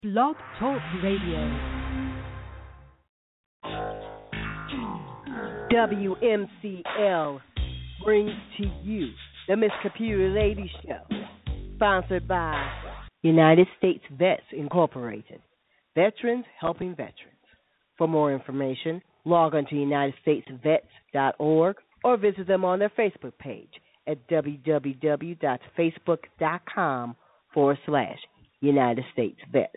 Blog Talk Radio. WMCL brings to you the Miss Computer Lady Show, sponsored by United States Vets Incorporated, veterans helping veterans. For more information, log on to UnitedStatesVets.org or visit them on their Facebook page at www.facebook.com/United States Vets.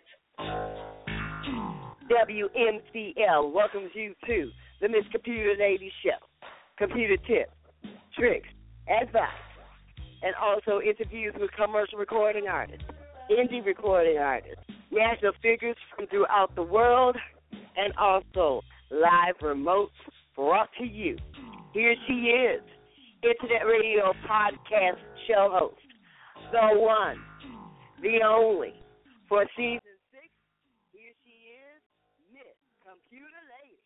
WMCL welcomes you to the Miss Computer Lady Show. Computer tips, tricks, advice, and also interviews with commercial recording artists, indie recording artists, national figures from throughout the world, and also live remotes brought to you. Here she is, Internet Radio Podcast show host, the one, the only, for season 6. Here she is, Miss Computer Lady.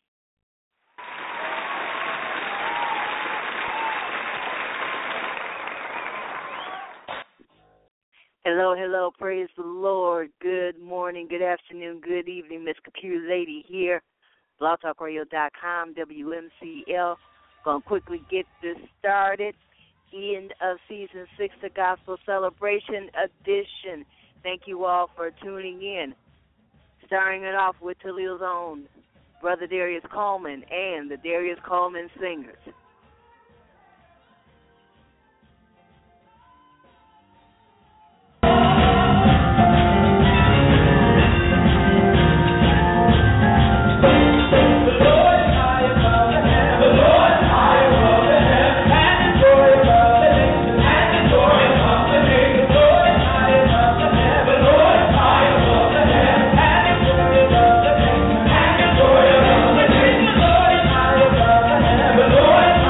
Hello, hello, praise the Lord. Good morning, good afternoon, good evening, Miss Computer Lady here, blogtalkradio.com, WMCL. Going to quickly get this started. End of Season 6, the Gospel Celebration Edition. Thank you all for tuning in. Starting it off with Toledo's own Brother Darius Coleman and the Darius Coleman Singers. Lord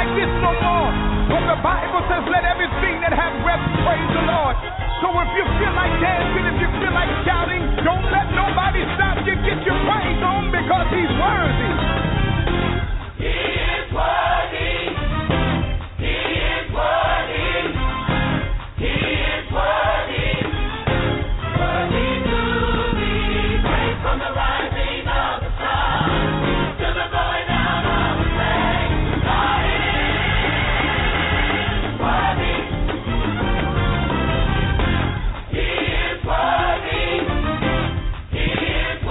like this no more. But the Bible says, let everything that have breath praise the Lord. So if you feel like dancing, if you feel like shouting, don't let nobody stop you. Get your praise on because he's worthy. He is worthy. He is worthy. He is worthy. Worthy to be praised from the rising of the sun to the going down of the same. God is worthy. He is worthy. He is worthy.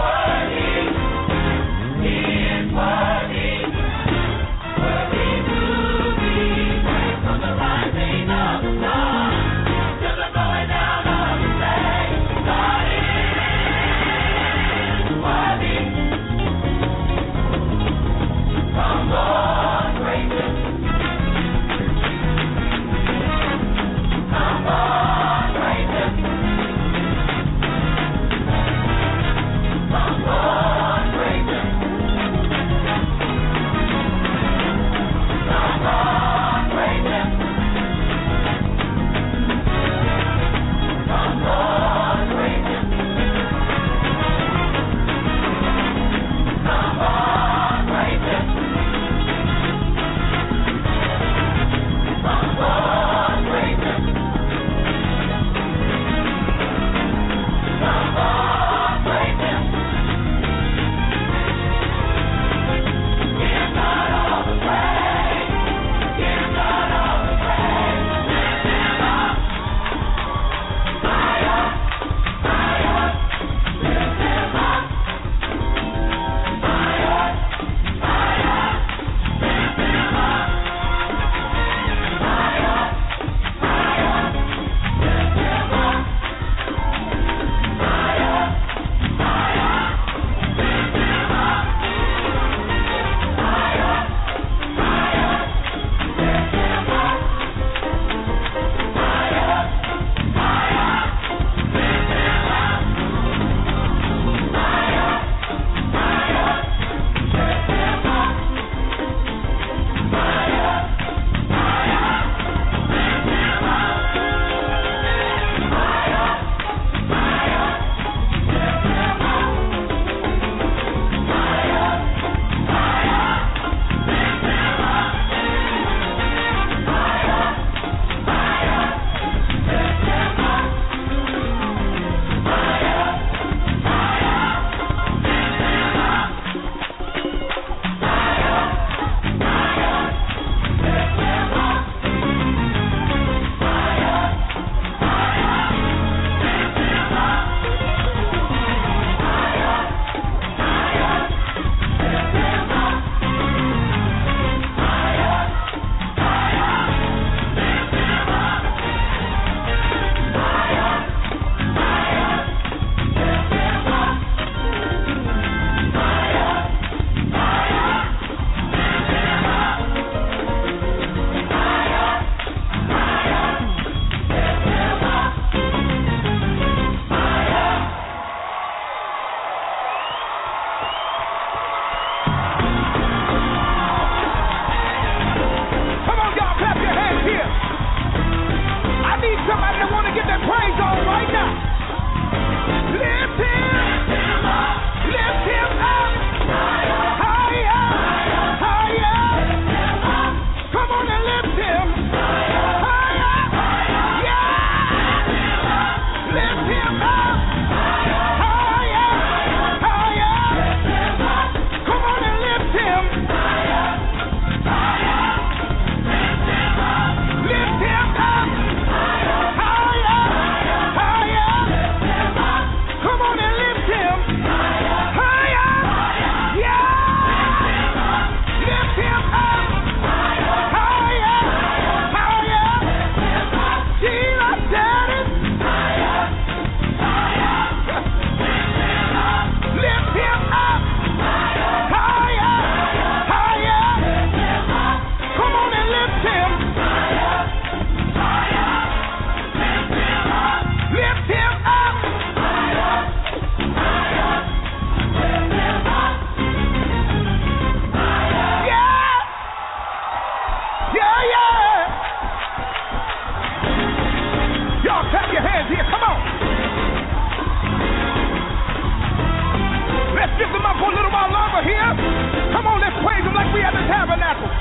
We at the tabernacle.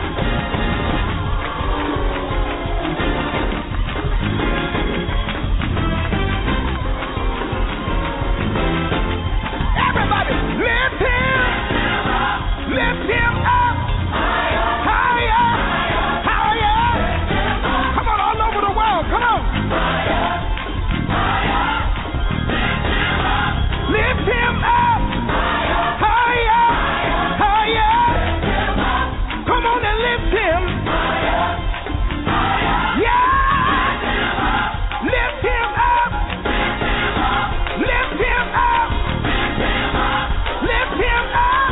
Everybody, lift him. Lift him up. Higher. Higher. Come on, all over the world. Come on. Lift him up. Higher. Higher. Come on and lift him. Yeah. Lift him up. Lift him up. Lift him up.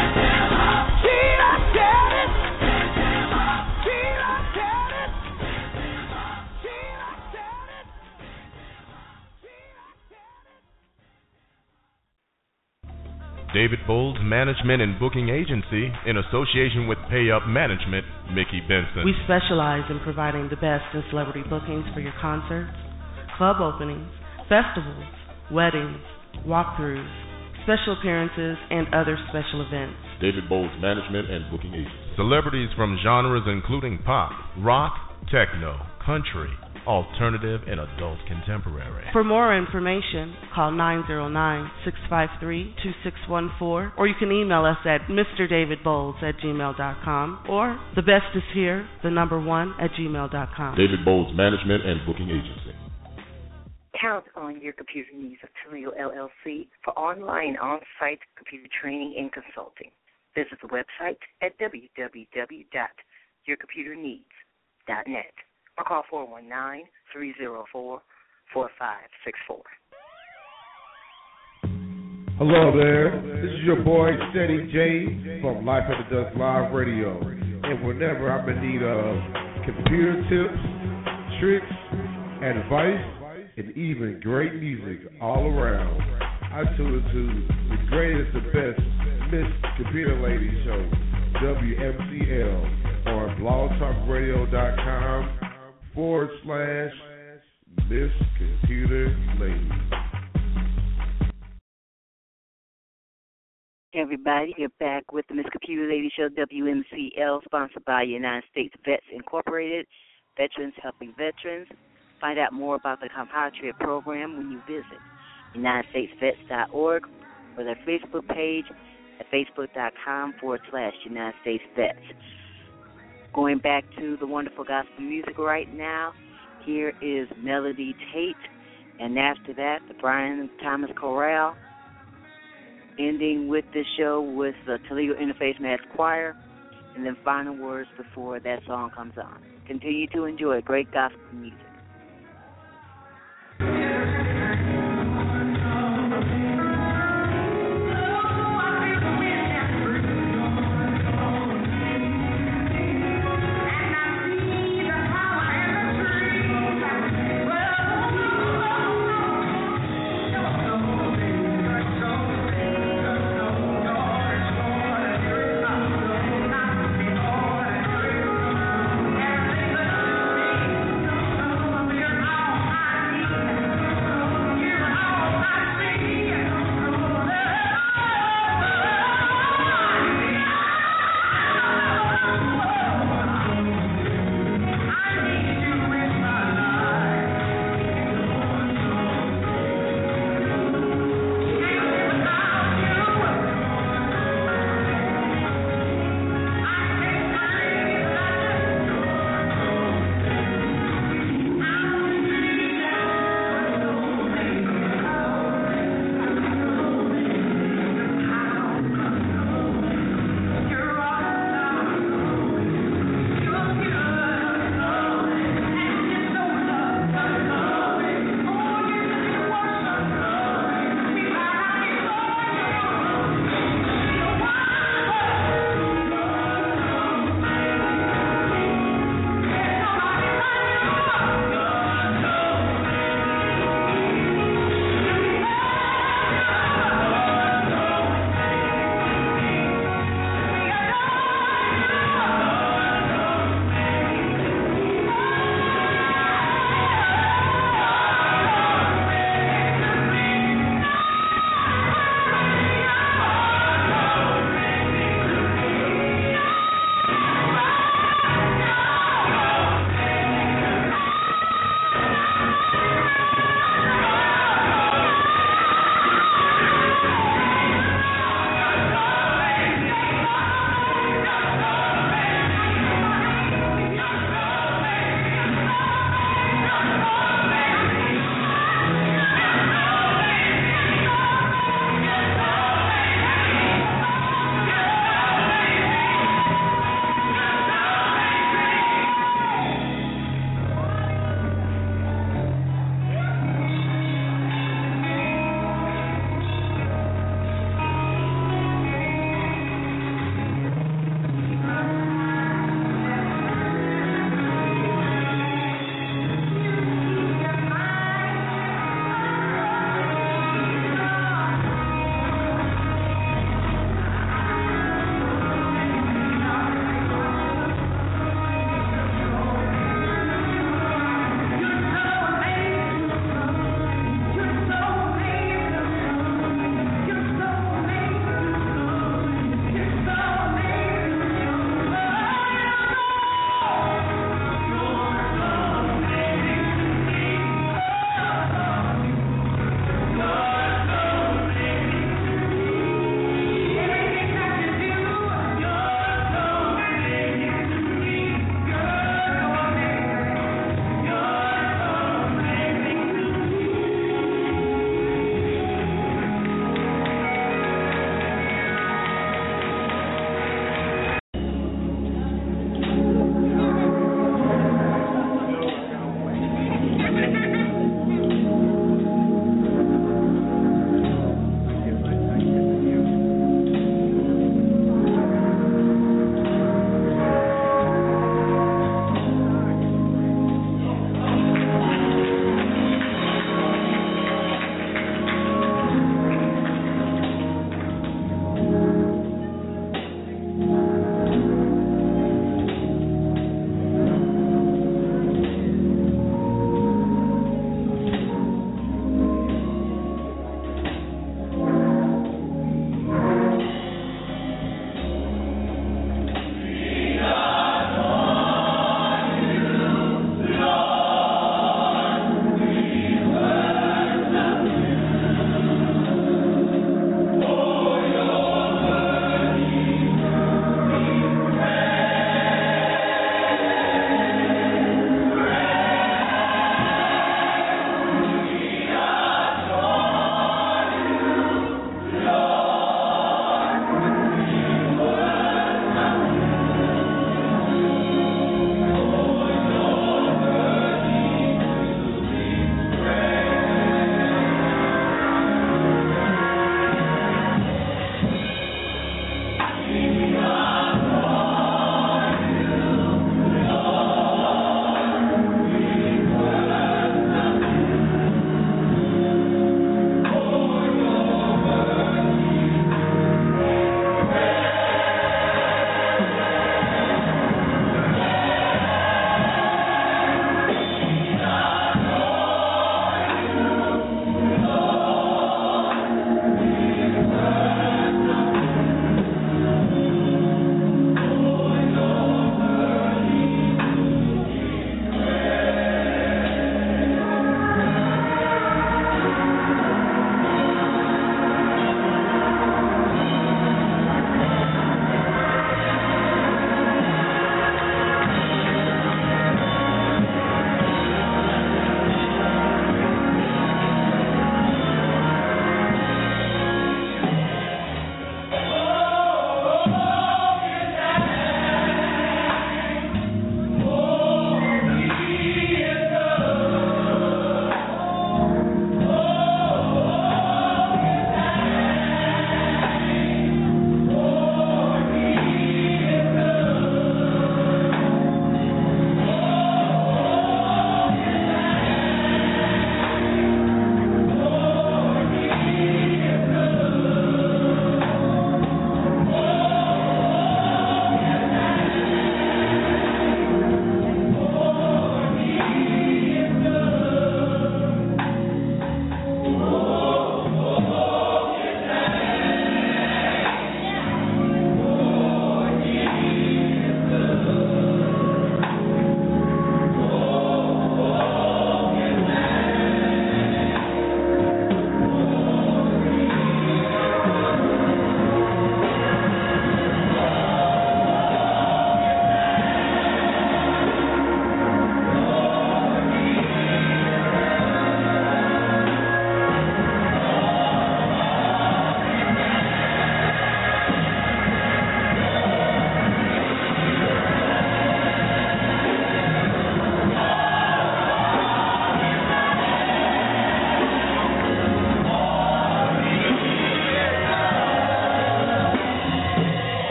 Jesus said it. Jesus said it. Jesus said it. David Bowles Management and Booking Agency, in association with Pay Up Management, Mickey Benson. We specialize in providing the best in celebrity bookings for your concerts, club openings, festivals, weddings, walkthroughs, special appearances, and other special events. David Bowles Management and Booking Agency. Celebrities from genres including pop, rock, techno, country, alternative, and adult contemporary. For more information, call 909-653-2614, or you can email us at mrdavidbowles@gmail.com, or thebestishere1@gmail.com. David Bowles Management and Booking Agency. Count on your computer needs of Toledo LLC for online on-site computer training and consulting. Visit the website at www.yourcomputerneeds.net or call 419-304-4564. Hello there, this is your boy Steady J from Life After Dusk Live Radio, and whenever I'm in need of computer tips, tricks, advice, and even great music all around, I tune into the greatest, the best Miss Computer Lady Show, WMCL, on blogtalkradio.com/Miss Computer Lady. Everybody, you're back with the Miss Computer Lady Show, WMCL, sponsored by United States Vets Incorporated, Veterans Helping Veterans. Find out more about the Compatriot program when you visit UnitedStatesVets.org or their Facebook page at Facebook.com/United States Vets. Going back to the wonderful gospel music right now, here is Melody Tate, and after that, the Brian Thomas Chorale, ending with this show with the Toledo Interfaith Mass Choir, and then final words before that song comes on. Continue to enjoy great gospel music.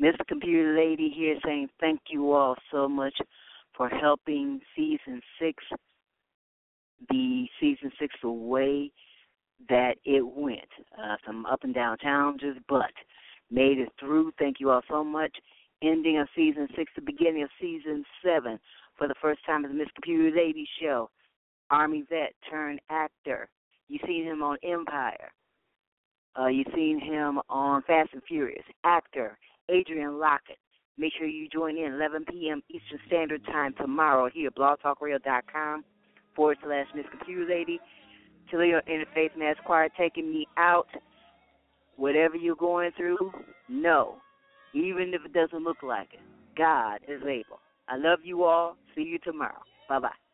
Miss Computer Lady here saying thank you all so much for helping Season 6 be Season 6 the way that it went. Some up and down challenges, but made it through. Thank you all so much. Ending of Season 6, the beginning of Season 7. For the first time as Miss Computer Lady show. Army vet turned actor. You've seen him on Empire. You've seen him on Fast and Furious. Actor Adrian Lockett. Make sure you join in 11 p.m. Eastern Standard Time tomorrow here at blogtalkradio.com/Miss Computer Lady. Toledo Interfaith Mass Choir taking me out. Whatever you're going through, know, even if it doesn't look like it, God is able. I love you all. See you tomorrow. Bye-bye.